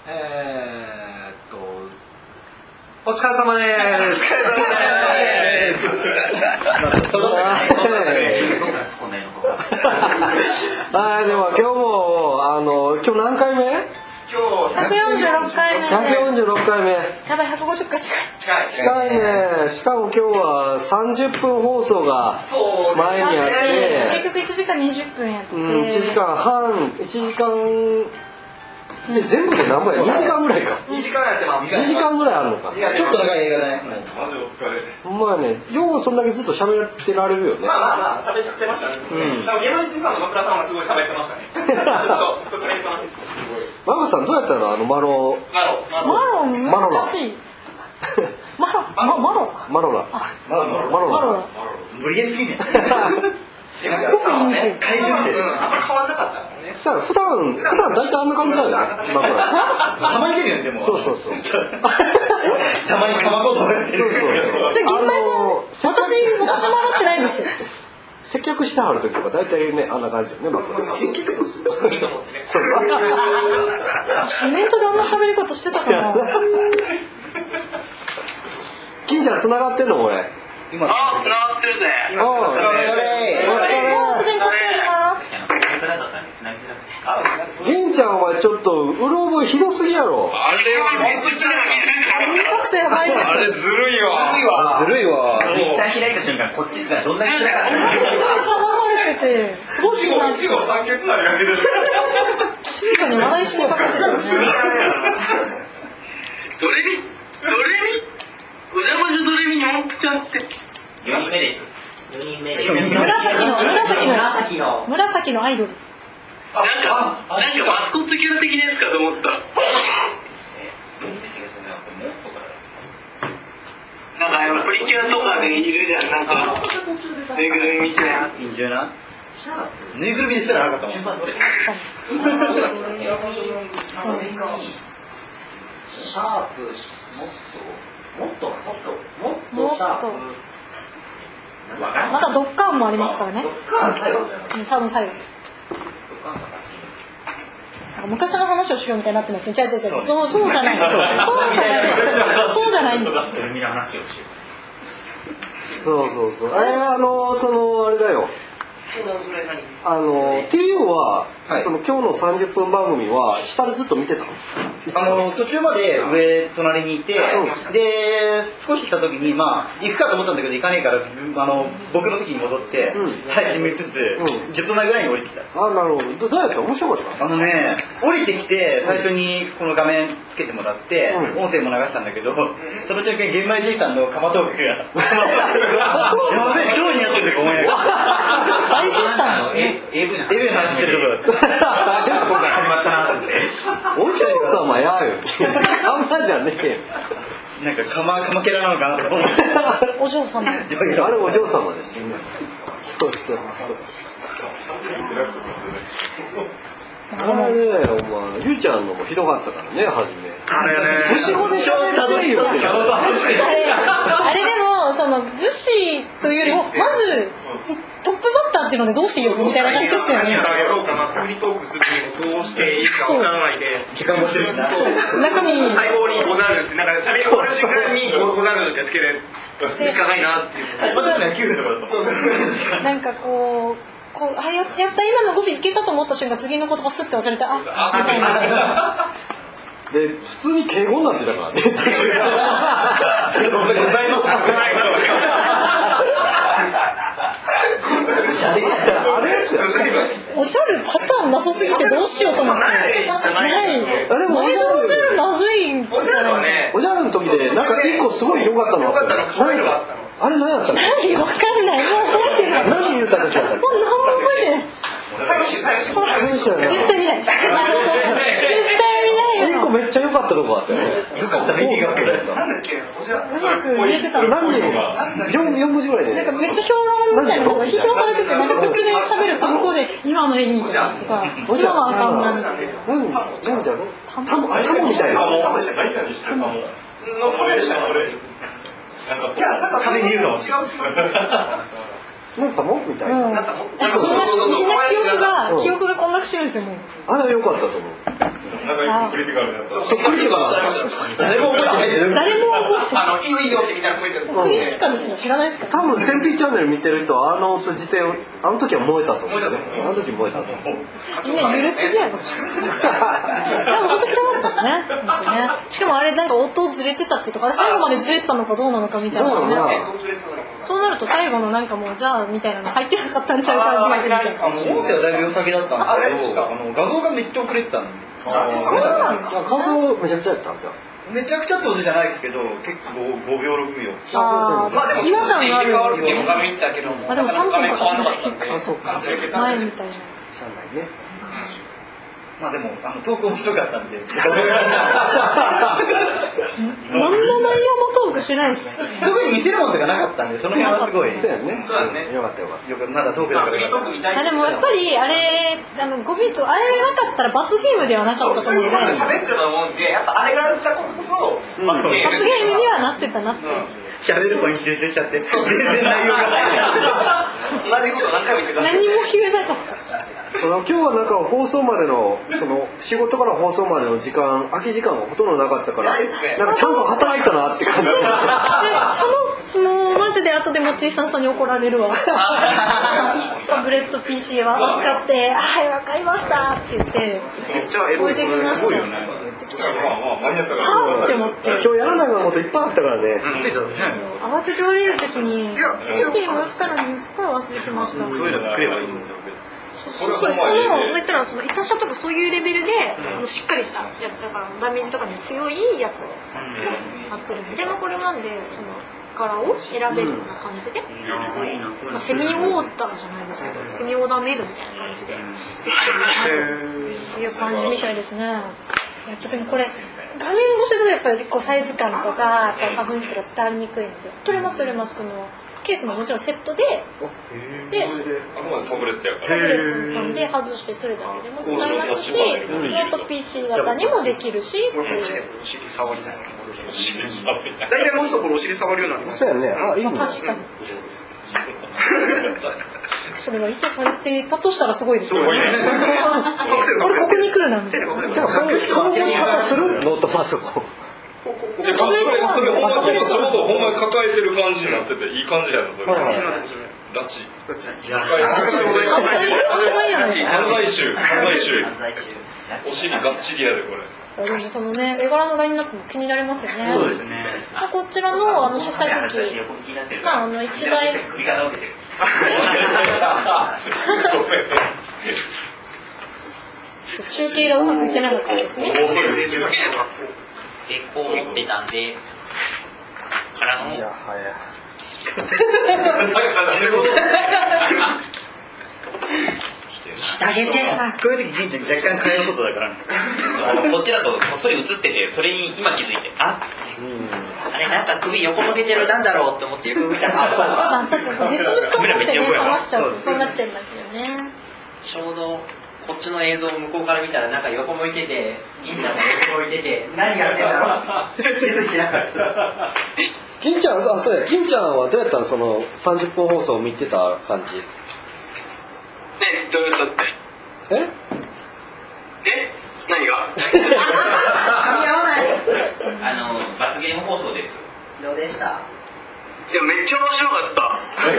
お疲れ様です。はい、でも今日も今日何回目？ 今日146回目。 146回目。 やばい、150回近いね。しかも今日は30分放送が前にあって、 結局1時間20分やって、 1時間半、1時間で全部で何本や？2時間ぐらいか。 2時間やってます。 2時間ぐらいあるのか。 ちょっと長い映画だね。 マジお疲れ。 まあね、ようそんだけずっと喋ってられるよね。 まあ喋ってましたね。山内さんの枕さんはすごい喋ってましたね。ずっと喋りっぱなしです。 マグさんどうやったの？マロ難しい。マロラ。 無理やりすぎね。 すごくいいね。 怪獣みたいな。あんま変わんなかったからね。 さあ普段大体あんな感じだよね。 たまに出るよねでも。 そう。 たまにかまこうと思って。 じゃあ銀梅さん、私もらってないんですよ。 接客してはる時とか大体ねあんな感じよね。 結局そうですよ。みんな持ってね。 そう。 イベントであんな喋り方してたかな。 金ちゃん繋がってんのこれ？ 繋がってるぜ。 すでに撮っております。 銀ちゃんはちょっとうろ覚えひどすぎやろ。 あれはインパクトやばいです。 あれずるいわ。 ツイッター開いた瞬間こっちがどんなに辛かった。 すごい騒がれてて、すごい気になって。 一号酸欠なりかけてる。 静かに笑いしにかけてる。 ドレミお邪魔女ドレミに文句ちゃんって 4人目です。 紫のアイドル。 なんかマスコットキャラ的なやつかと思った。なんかプリキュアとかでいるじゃん。なんかぬいぐるみみたいな。 いいんじゃな。ぬいぐるみですらなかったもん。シャープもっとまだドッカーンもありますからね。多分最後。昔の話をしようみたいになってますね。違う。そうじゃない。そうじゃないんだ。 ドレミの話をしよう。 そう。あれだよ。TU は、その今日の30分番組は下でずっと見てたの？ 途中まで上隣にいて、で少しした時に行くかと思ったんだけど行かねえから僕の席に戻って配信見つつ、10分前ぐらいに降りてきた。 なるほど。どうやった？面白かった？ 降りてきて最初にこの画面つけてもらって、音声も流したんだけど、その瞬間玄米じいさんのカマトークがやべえ今日にやってるとか思いながら大絶賛ですね。 AV の話してるところだった。今回始まったなって。 お嬢様やよ。あんまじゃねえよ。 なんかカマケラなのかなとか思って。 お嬢様。 あれお嬢様ですよね。そう。あれゆうちゃんのもひどかったからね初め。 あれね。 武士語で喋っていいよね。 あれでもその武士というよりもまずトップバッターっていうのでどうしていいよみたいな感じですよね。 やろうかなフリートークするにもどうしていいかわからないで時間もしてるんだ。 中身最後にござるってなんか喋り終わる瞬間にござるってつけるしかないなっていう。 それは9分とかだった。そう。 なんかこうやった今の語尾いけたと思った瞬間次の言葉スッて忘れてみたいな。 で普通に敬語になってたからね。 おしゃるパターンなさすぎてどうしようと思って。ない。 でも毎度おしゃるまずいんじゃない。 おじゃるの時でなんか一個すごい良かったの。あれ何やったの？ 何わかんない。もう覚えてない。 何言った時だったの？ もう何も覚えてない。絶対見ない。 一個めっちゃ良かったとこあったよね。 よかったね。 なんだっけ？ うまく入れてたの。 何人？4文字ぐらいで。 なんかめっちゃ評論みたいなのが批評されてて、なんかこっちで喋ると向こうで今の意味とか今はあかんなみたいな。 何だろう？タモみたいな。 何したかも。のこれでした俺。いやなんか壁に言うの違う。 なんかもみたいな。 みんな記憶が混濁してるんですよもう。 あれは良かったと思う。 クリティカルなやつ。 そうクリティカル誰も覚えてないけど誰も覚えてない。 いいよってみんな覚えてる。 クリティカルですら知らないですか。 多分センピーチャンネル見てる人はあの時は燃えたと思うね。あの時燃えたと思う。 みんな許すぎやろ。でも本当ひどかったですね。なんかね。しかもあれなんか音ずれてたってとか最後までずれてたのかどうなのかみたいなね。そうなると最後のなんかもうじゃあみたいなの入ってなかったんちゃうかみたいな。 音声はだいぶ良さげだったんですけど、画像がめっちゃ遅れてたんで。 そうなんですか。 画像めちゃくちゃやったんじゃん。 めちゃくちゃってことじゃないですけど、結構5秒6秒。 まあでも違和感がある。 自分が見てたけども、 でも3分かもしれないあ、そうか。 前みたいな。 しゃあないね。 まあでもトーク面白かったんで。 何の内容もトークしないです。 特に見せるものがなかったんで、その辺はすごい。 そうやね。よかったよかった。 よくまだトークだから。 でもやっぱりあれ5ビートあれがなかったら罰ゲームではなかったと思うので。 喋ってたもんで、やっぱあれがあったからこそ罰ゲーム。 罰ゲームにはなってたなって。 喋る子に集中しちゃって、全然内容がない。 同じこと何回も言ってた。 何も言えなかった。 今日はなんか放送までの仕事から放送までの時間空き時間がほとんどなかったからなんかちゃんと働いたなって感じ。 そのマジで後で松井さんに怒られるわ。タブレット PC は預かってはいわかりましたって言って置いてきました。はって思って今日やらなきゃなこといっぱいあったからね。 慌てて降りるときに席に戻ったのにすっかり忘れてました。 そういうの作ればいいんだよ。 言ったら板車とかそういうレベルでしっかりしたやつだからダメージとかに強いやつを貼ってる。でもこれなんで柄を選べるような感じで、セミオーダーじゃないですけどセミオーダーメイドみたいな感じでできてるなという感じみたいですね。特にこれ画面越しだとやっぱりサイズ感とか雰囲気が伝わりにくいので取れます。ケースももちろんセットであくまでタブレットやから。 タブレットで外してそれだけでも使えますし、ノート PC 型にもできるしっていう。 大体もう一ところお尻触るようになります。 そうやね。あ、いいね。 確かに。それが意図されていたとしたらすごいですよね。これここに来るなみたいな。 じゃあその持ち方するノートパソコン。 それほんまにちょうどほんまに抱えてる感じになってていい感じやなそれ。ラチ。犯罪集。お尻がっちりやでこれ。 でもそのね絵柄のラインナップも気になりますよね。 そうですね。 こちらの主催的一台中継がうまくいってなかったですね。 こう持ってたんでからの。 いやしてあげて。 こういう時銀ちゃん若干変えることだからね。 こっちだとこっそり映っててそれに今気づいてあれなんか首横向けてるなんだろうって思って横向いたらあそうか。 まあ確かに実物を持ってね話しちゃうとそうなっちゃいますよね。 ちょうどこっちの映像を向こうから見たらなんか横向いてて銀ちゃんも横向いてて何やってんだろうって気づいてなかった。 銀ちゃんはどうやったの30分放送を見てた感じ。 どうやったって。何が？ 噛み合わない。 罰ゲーム放送です。どうでした？ いやめっちゃ面白かった。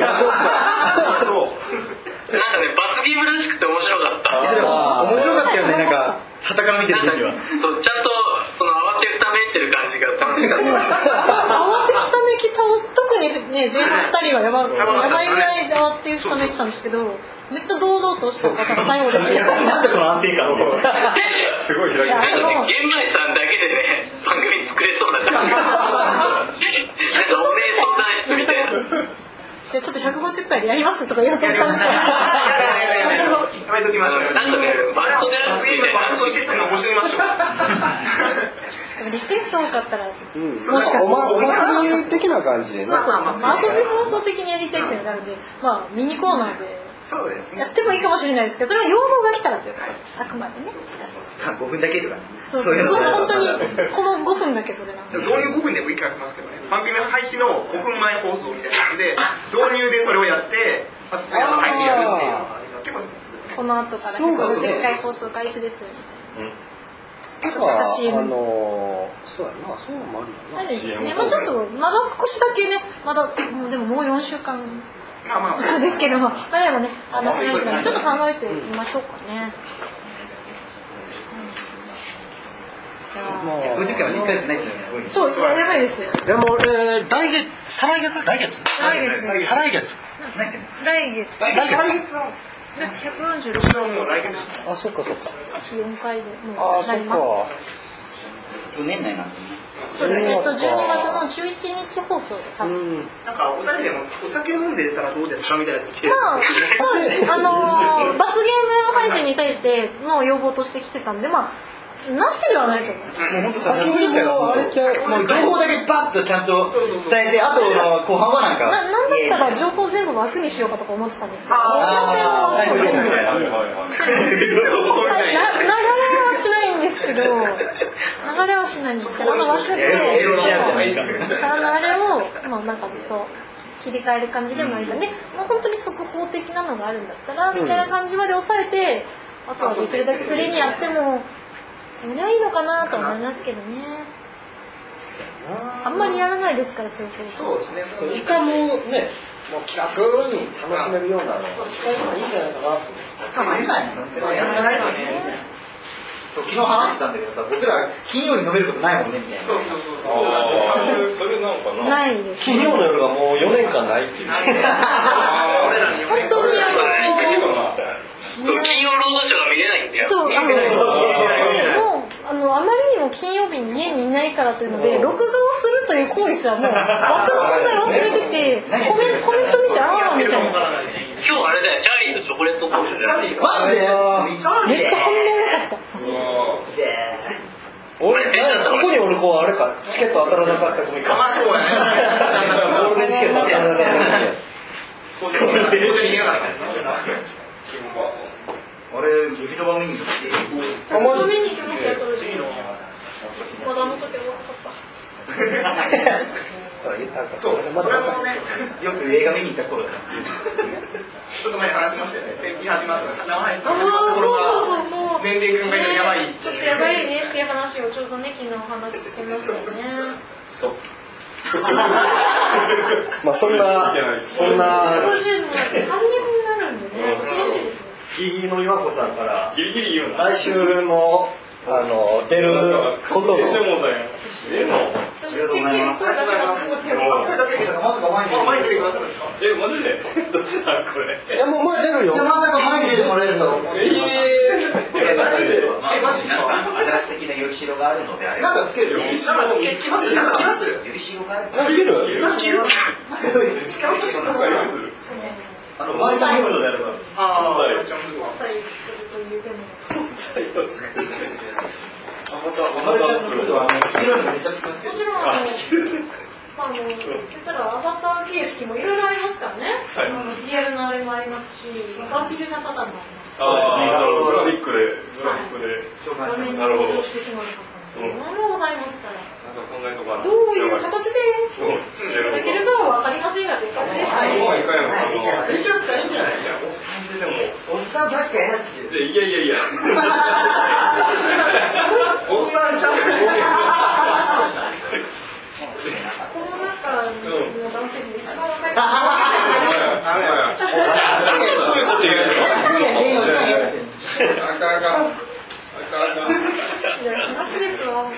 なんかね罰ゲームらしくて面白かった。 面白かったよね。なんか傍から見てる時は。 そうちゃんと慌てふためいてる感じが楽しかった。 慌てふためき特にね前半2人はやばいぐらい慌てふためいてたんですけど。めっちゃ堂々とした方が最後でなんでこの安定感をすごい開いてる。玄米さんだけでね番組作れそうな感じ。なんかお姉相談室みたいな。 ちょっと150回でやりますとか言われてたんですけど。 やめときましょう。 なんかねバットでやるみたいな。 バットシステムを募集しましょう。 リクエスト多かったらもしかしてお祭り的な感じでね。 そう遊び放送的にやりたいっていうのがあるんでミニコーナーでそうですね。 やってもいいかもしれないですけどそれは要望が来たらというかあくまでね。 5分だけとかね。 そう本当にこの5分だけそれなんで。 導入5分でもいいからしますけどね。番組配信の5分前放送みたいな感じで導入でそれをやって次の配信やるっていうのが結構この後から150回放送開始です。 ちょっと CM そうやな、そうもありだな。 ですね。まあちょっとまだ少しだけね、まだでももう4週間ですけども、まあでもね、早い時間にちょっと考えてみましょうかね。 50回は2回ですね。すごい。 そうですね、やばいです。 でも来月、再来月、 来月です。 再来月。 来月。146回目。 あ、そっかそっか。 4回でもうなります。 年内なんでね。 そうですね。12月の11日放送で多分。 なんかお二人でもお酒飲んでたらどうですかみたいなやつ来てる。 まあそうです。罰ゲーム配信に対しての要望として来てたんで、まあ。なしではないと思う。 もう本当先にもう情報だけバッとちゃんと伝えて、あとの後半はなんかなんだったら情報全部枠にしようかとか思ってたんですけど、お知らせは枠を全部流れはしないんですけど、流れはしないんですけど、枠で流れをまあなんかずっと切り替える感じでもいいかね。もう本当に速報的なのがあるんだったらみたいな感じまで抑えて、あとはできるだけフリーにやってもいいのかなと思いますけどね。あんまりやらないですから、そういうこと。 そうですね。 一回もうね、もう気楽に楽しめるようなの使えばいいんじゃないかなと。 たまにないの。そうやらないのね。昨日話してたんだけどさ、僕ら金曜に飲めることないもんねみたいな。 そう。 それなんかな。 ないです。 金曜の夜がもう4年間ないっていう。 本当に金曜ロードショーが見れないんだよ。 そう、もうあまりにも金曜日に家にいないからというので、録画をするという行為すらもう枠の存在を忘れてて、コメント見てああみたいな。 今日あれだよ、チャーリーとチョコレートコールじゃん。 マジでめっちゃ反応良かった。 俺ここにおる子はあれか、チケット当たらなかった子もいいか。 まあそうやね。 ゴールデンチケット当たらなかった子もいい。 あれ、ウヒドバ見に行って見に行きましたよ、当時。まだあの時は若かった。 それ言ったんか。 そう、それもね、 よく映画見に行った頃だ。 ちょっと前に話しましたよね。戦記始まった生配信始まった頃が年齢考えたらやばい。 ちょっとやばいねっていう話をちょうどね、昨日話してましたよね。 そう。 まあそんな 50の3年になるんでね、恐ろしいですね。 ギリギリの岩子さんからギリギリ言うな。 来週の出ることのでも私結局声だけはすごい手をまさか前に出てくださるんですか？ マジでどっちだこれ。 いやもう前出るよ。 まさか前に出てもらえるとは思って。 マジで新しい的なよりしろがあるのであれば。 なんかつけるよ。 来ますよよりしろがある。 いける？ 前田ムードでやるから。 言ったらアバター形式もいろいろありますからね。リアルなあれもありますし、ワンピルなパターンもあります。 グラフィックで。 画面に登場してしまう方もいろいろございますから。 考えとかな。 どういう形でいただけるかは分かりませんがという感じですかね。 出ちゃったらいいんじゃない？おっさんばっかやっちゅう。 いや。 おっさんちゃんとこの中の男性で一番若い方そういうこと言うの。 話ですわ。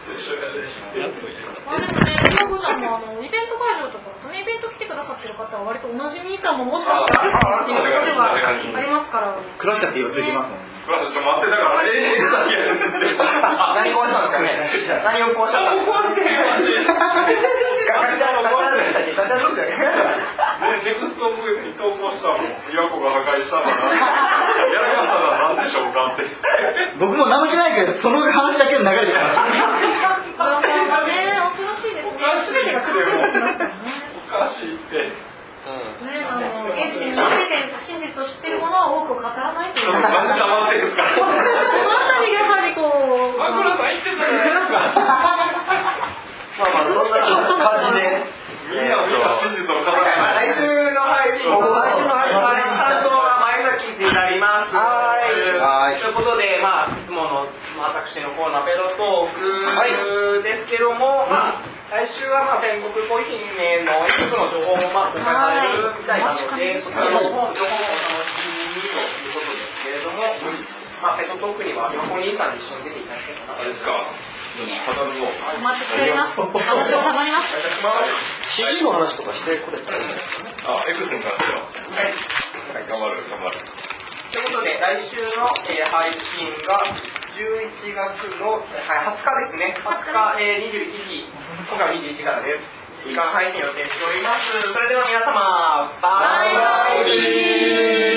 まあでもね、今子さんもイベント会場とか、このイベント来てくださってる方は割とおなじみ感ももしかしたらあるかなっていうところではありますから。 クラッシャーって言わせてきますもんね。 ちょっと待って、だからさっきやるんですよ。 何壊したんですかね。何を壊したんですか。ガチャでしたね。ガチャでしたね。 ネクストブースに投稿したもん。岩子が破壊したのがやりましたら何でしょうかって。 僕も何もしないけど、その話だけの流れで。 噂がね、恐ろしいですね。全てがくっついてきますからね。 おかしいって。 現地に行ってて真実を知ってるものは多く語らないという。 マジ黙ってんすか。 そのあたりがやはりこう。 マクロさん言ってたじゃないですか。 どうしても分かんない。 みんな真実を語らない。 来週の配信担当は前崎になります。ということで、いつもの私のコーナーペドトークですけども、来週は戦国コーヒーのいくつの情報も公開されるみたいなので、そちらの情報もお楽しみにということですけれども、ペドトークには箱兄さんに一緒に出ていただけたらなと。ですか。 お待ちしております。話をたまります。 CD の話とかしてこれ。 X に関しては。はい。頑張る。 ということで、来週の配信が11月の20日ですね。20日21時、今回は21時からです。時間配信予定しております。それでは皆様、バイバイ。